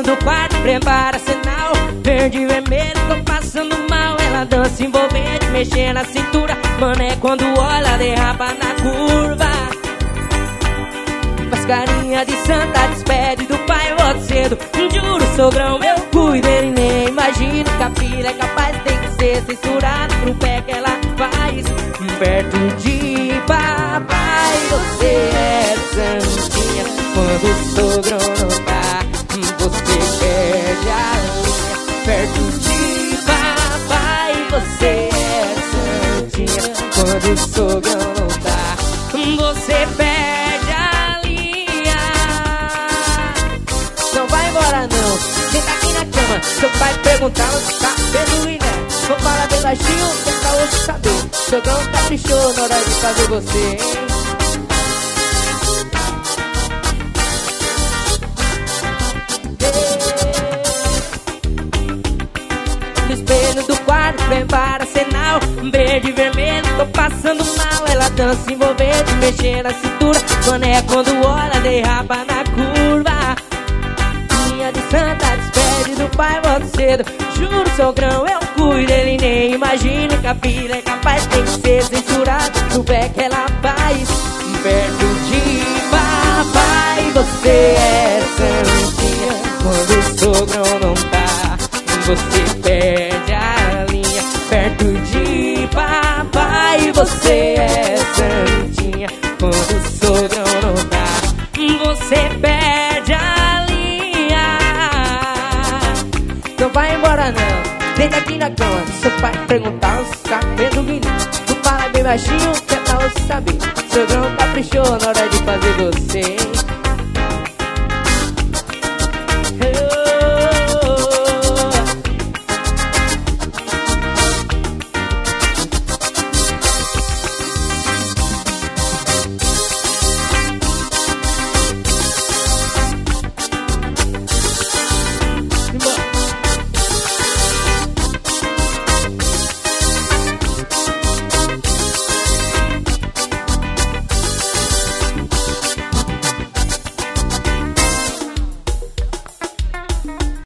do quarto, prepara sinal. Verde e vermelho, tô passando mal. Ela dança envolvente, mexendo na cintura. Mané, quando olha, derrapa na curva. Faz carinha de santa, despede do pai, volta cedo. Juro, sogrão, eu cuido, ele nem imagino que a filha é capaz, tem que ser censurado pro pé que ela faz. Perto de papai, você é santinha. Quando o sogrão não tá, você perde a linha. Perto de papai, você é santinha. Quando o sogrão não tá, você perde a linha. Não vai embora não, senta aqui na cama. Seu pai perguntar onde tá Pedro e Né. Vou falar bem baixinho, que é pra hoje saber. Sogrão caprichou na hora de fazer você, hein? No espelho do quarto, prepara sinal. Verde e vermelho, tô passando mal. Ela dança envolvente, mexendo na cintura. Mané, quando olha, derrapa na curva. Linha de santa, despede do pai, volta cedo. Juro, sogrão, eu cuido, ele nem imagina que a filha é capaz, tem que ser censurado no pé que ela faz. Perto de papai, você é santinha. Quando o sogrão não tá, você perde a linha. Perto de papai, você é santinha. Quando o sogrão não tá, você perde a linha. Não vai embora não, deita aqui na cama. Seu pai perguntar se tá vendo menino. Tu fala bem baixinho, que é pra você saber. Sogrão caprichou na hora de fazer você, hein?